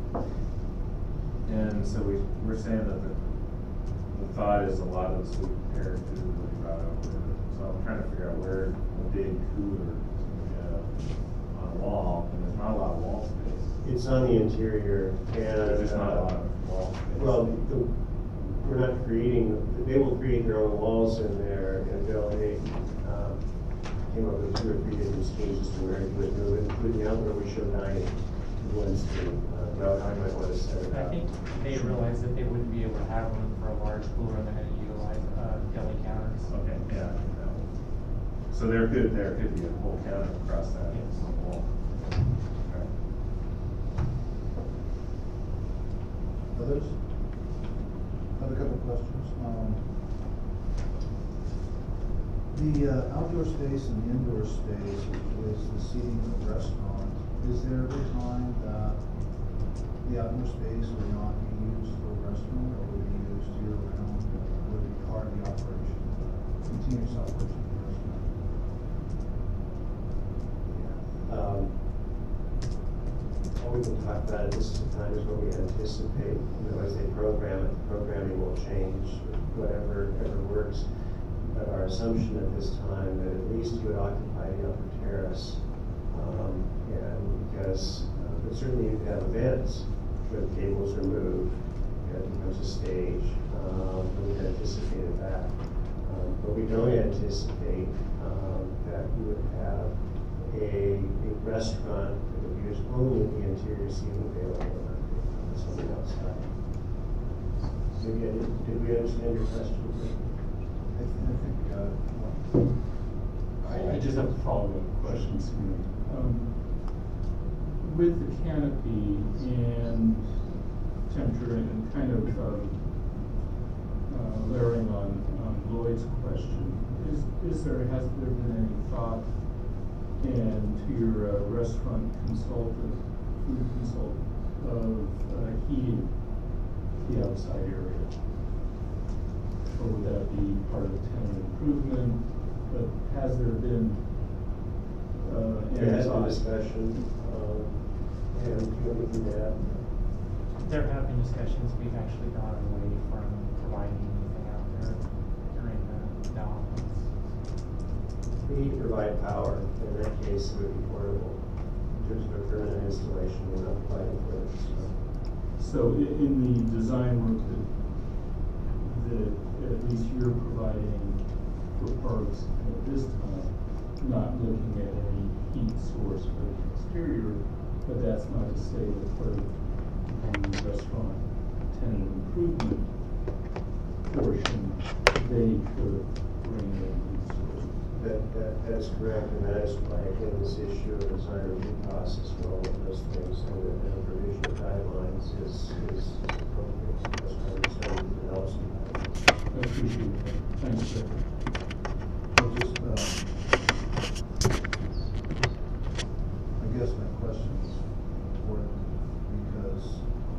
And so we, we're saying that the, the thought is a lot of this will be compared to what you brought over. So I'm trying to figure out where a big cooler uh, on a wall, and there's not a lot of wall space. It's on the interior and. There's just not a lot uh, of wall space. Well, the, we're not creating, they will create their own walls in there, and Bill, they, um, came up with two or three different schemes to where it would move, it, including out where we showed nine, one scheme. Uh, Well, I might want to set it I up. think they realized that they wouldn't be able to have room for a large cooler and they're gonna utilize, uh, deli counters. Okay, yeah. I think that will- So there could, there could be a whole counter across that Yes. wall. Okay. Others? I have a couple questions. Um, The uh, outdoor space and the indoor space is the seating of the restaurant. Is there ever time that the outdoor space would not be used for a restaurant, or would be used year round? Would it be part of the operation, continuous operation of the restaurant? Um, All we can talk about at this time is what we anticipate, you know, as they program it, the programming will change, whatever, whatever works. But our assumption at this time that at least you would occupy the upper terrace. Um, and because, uh, but certainly you could have events where the tables are moved, and it becomes a stage. Um, and we've anticipated that. Um, but we don't anticipate, um, that we would have a, a restaurant that would use only the interior seating available on something outside. Maybe I did, did we understand your question? I th- I think, uh, I, I just have follow-up questions for you. Um, with the canopy and temperature and kind of, um, uh, layering on, on Lloyd's question, is, is there, has there been any thought and to your uh, restaurant consultant, food consultant, of uh, heating the outside area? Or would that be part of the tenant improvement? But has there been, uh, There any has been thought? discussion, um, and do you have anything to add? There have been discussions, we've actually gone away from providing anything out there during the, the office. We need to provide power, in that case, it would be portable. In terms of a permanent installation, we're not providing for it, so. So i- in the design work that, that at least you're providing for parks at this time, not looking at any heat source for the exterior, but that's not to say that part of the restaurant tenant improvement portion, they could bring in heat sources. That, that, that is correct, and that is why, again, this issue of design review process for all of those things, and the, and the provision of guidelines is, is appropriate. That's why we're starting to develop some guidelines. I appreciate that. Thanks, sir. Well, just, um, I guess my question is important because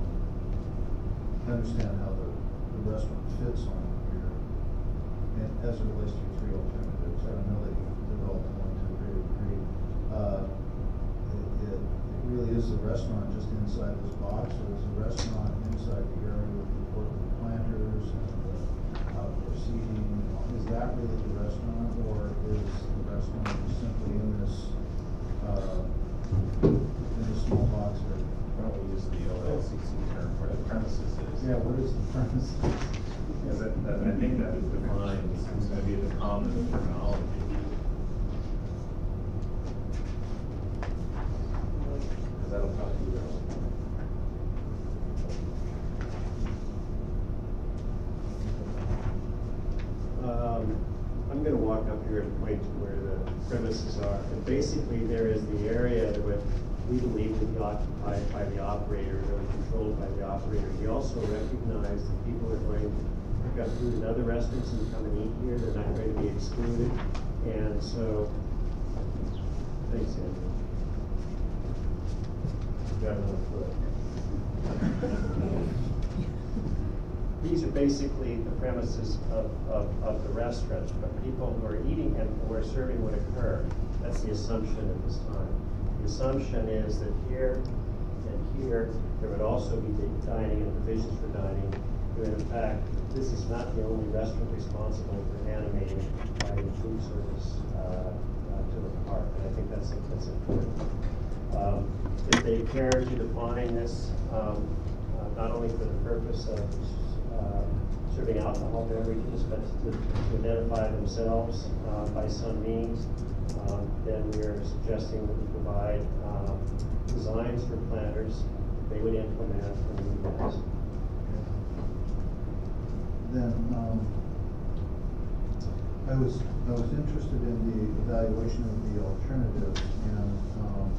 I understand how the, the restaurant fits on here. And as it relates to your three alternatives, I know that you've developed one to a great degree. Uh, it, it, it really is a restaurant just inside this box, or is a restaurant inside the area with the portable planters and the outdoor seating? Is that really the restaurant, or is the restaurant just simply in this, uh, in this small box area? Why don't we use the O L C C term for the premises is? Yeah, what is the premise? Because that, that, I think that defines, it's gonna be the common terminology. Because that'll probably be relevant. Um, I'm gonna walk up here and point to where the premises are, and basically there is the area that would we believe would be occupied by the operator, or controlled by the operator. He also recognized that people are going to pick up food at other restaurants and come and eat here, they're not going to be excluded, and so, thanks, Andrew. Got another foot. These are basically the premises of, of, of the restaurant, but people who are eating and who are serving would occur. That's the assumption at this time. The assumption is that here and here, there would also be dining and provisions for dining. But in fact, this is not the only restaurant responsible for animating providing food service uh, uh, to the park, and I think that's, that's important. Um, if they care to define this, um, uh, not only for the purpose of uh, serving alcohol beverages, but to, to identify themselves uh, by some means, um, then we are suggesting that we provide um, designs for planners they would implement from you guys. Then, um, I was, I was interested in the evaluation of the alternatives, and, um,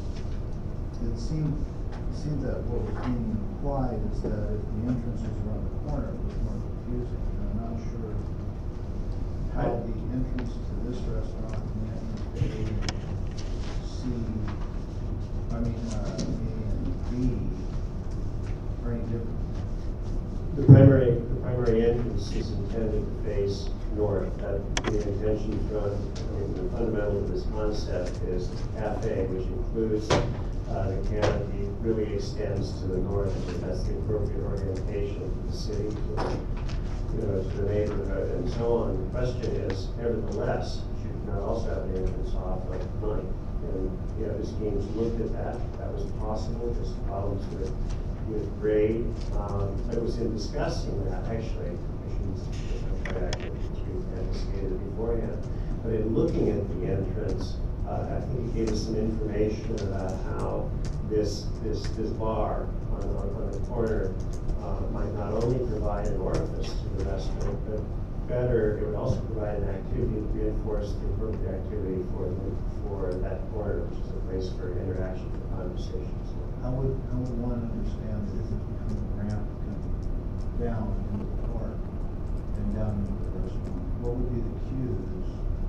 it seemed, it seemed that what was being implied is that if the entrance was around the corner, it was more confusing, and I'm not sure how Right. the entrance to this restaurant and the entrance to A and C, I mean, uh, A and B are any different. The primary, the primary entrance is intended to face north. That the intention from, I mean, the fundamental of this concept is the cafe, which includes uh, the canopy, really extends to the north, and that's the appropriate orientation for the city, to the, you know, to the neighborhood, and so on. The question is, nevertheless, should you not also have the entrance off of Ninth? And the other schemes looked at that. That was possible. There's problems with with grade. Um, I was in discussing that, actually, I shouldn't try to act like we anticipated beforehand, but in looking at the entrance, uh, I think it gave us some information about how this this this bar on, on, on the corner uh, might not only provide an orifice to the restaurant, but better, it would also provide an activity to reinforce the appropriate activity for the, for that corner, which is a place for interaction, for conversations. How would, how would one understand the difference between the ramp coming down into the park and down into the restaurant? What would be the cues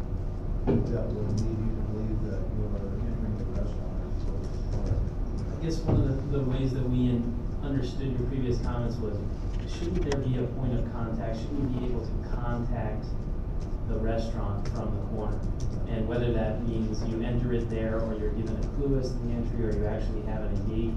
that would lead you to believe that you are entering the restaurant as opposed to the park? I guess one of the, the ways that we in, understood your previous comments was, shouldn't there be a point of contact? Shouldn't we be able to contact the restaurant from the corner? And whether that means you enter it there, or you're given a clue as to the entry, or you actually have an engagement.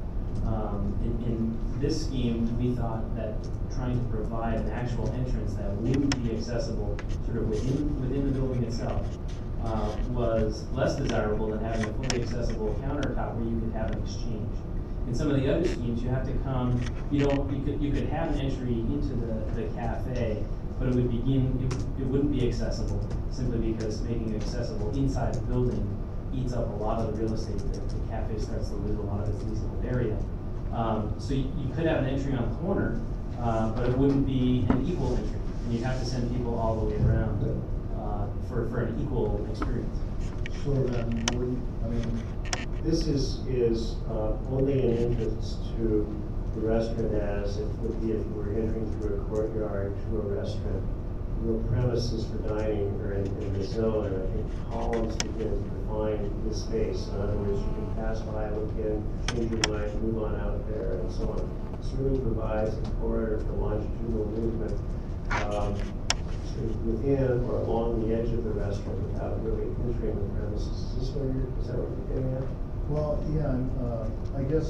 Um, in, in this scheme, we thought that trying to provide an actual entrance that wouldn't be accessible sort of within, within the building itself uh, was less desirable than having a fully accessible countertop where you could have an exchange. In some of the other schemes, you have to come, you don't, you could, you could have an entry into the, the cafe, but it would begin, it, it wouldn't be accessible, simply because making it accessible inside the building eats up a lot of the real estate. The, the cafe starts to lose a lot of its leasable area. Um, so you, you could have an entry on the corner, uh, but it wouldn't be an equal entry. And you'd have to send people all the way around uh, for, for an equal experience. So then, wouldn't, I mean, This is, is uh, only an entrance to the restaurant as it would be if you were entering through a courtyard to a restaurant. Real premises for dining are in, in the zone, and I think columns begin to define the space. In other words, you can pass by, look in, change your mind, move on out there, and so on. This really provides a corridor for longitudinal movement um, sort of within or along the edge of the restaurant without really entering the premises. Is this where you're, is that what you're getting at? well, yeah, uh, I guess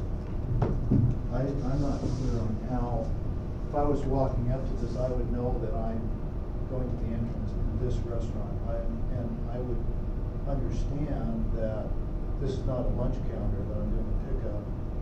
I, I'm not clear on how, if I was walking up to this, I would know that I'm going to the entrance to this restaurant. I, and I would understand that this is not a lunch counter, that I'm going to pick up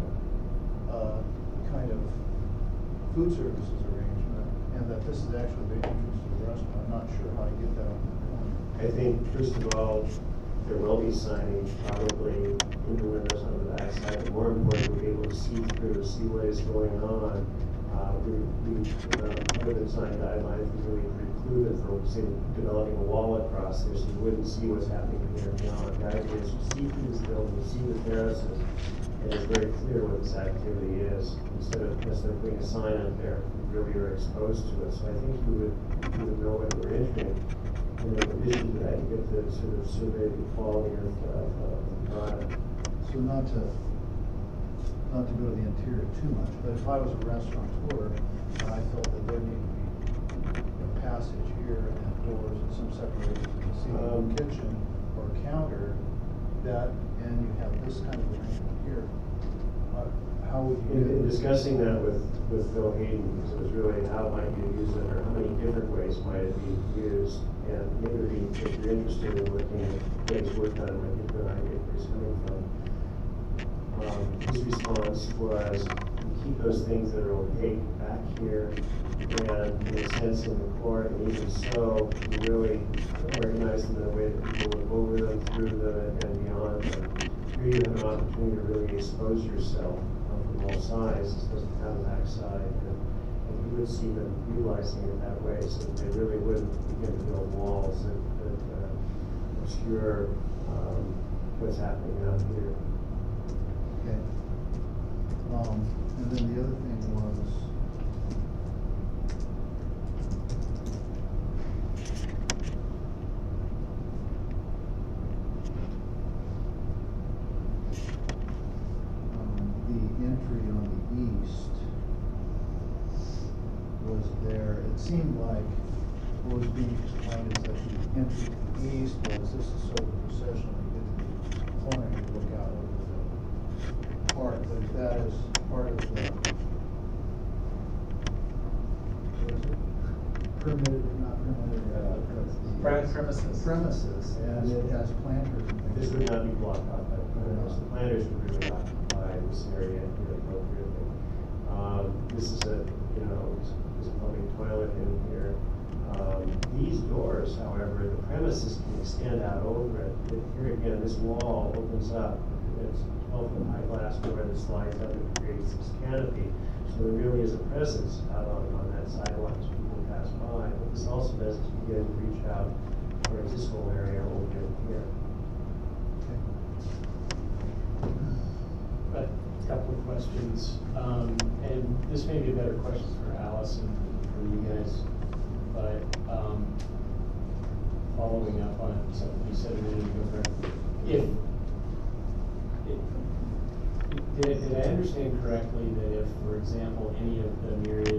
a kind of food services arrangement, and that this is actually the entrance to the restaurant. I'm not sure how I get that on the corner. I think, first of all, there will be signage probably in the windows on the backside, but more importantly, we'll be able to see through, see what is going on. Uh, we, we, uh, under the design guidelines, we really preclude it from, say, developing a wall across there, so you wouldn't see what's happening here beyond. The idea is you see through this building, you see the terraces, and it's very clear what this activity is. Instead of necessarily putting a sign up there, you really are exposed to it. So I think you would, you would know what you're entering. And in addition to that, you get to sort of survey the quality of, of, of the product. So not to, not to go to the interior too much, but if I was a restaurateur, and I felt that there needed to be a passage here and doors and some separation to see Um, the kitchen or counter, that, and you have this kind of arrangement here, uh, how would you? In, in discussing that with, with Phil Hayden, because it was really how might you use it, or how many different ways might it be used? And maybe if you're interested in looking at things worked on, it might be a good idea where he's coming from. Um, his response was, keep those things that are opaque back here, and in a sense in the court, and even so, you really organize them in a way that people will go over them, through them, and beyond them. Here you have an opportunity to really expose yourself uh, from all sides, it doesn't have a backside, and, and you would see them utilizing it that way, so that they really wouldn't begin to build walls that, that uh, obscure um, what's happening out here. Okay. Um, and then the other thing was, um, the entry on the east was there. It seemed like what was being explained is that the entry to the east was, this is sort of a procession, you get to the corner and you look out over the park, but if that is part of the, what is it? Permitted, not permitted, uh, the- Private premises. Premises, and it has planters and things. This would not be blocked off by planters. The planters would really occupy this area here appropriately. Um, this is a, you know, there's a public toilet in here. Um, these doors, however, the premises can extend out over it. It- Here again, this wall opens up. It's twelve foot high glass door that slides up and creates this canopy. So there really is a presence out on, on that sidewalk as people pass by. What this also does is begin to reach out towards this whole area over here. But a couple of questions, um, and this may be a better question for Alice and for you guys, but, um, following up on something you said a minute ago, Brett, if, if, did, did I understand correctly that if, for example, any of the myriad